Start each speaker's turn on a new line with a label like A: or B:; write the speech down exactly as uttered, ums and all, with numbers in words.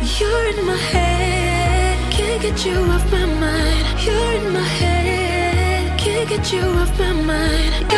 A: You're in my head, can't get you off my mind. You're in my head, can't get you off my mind.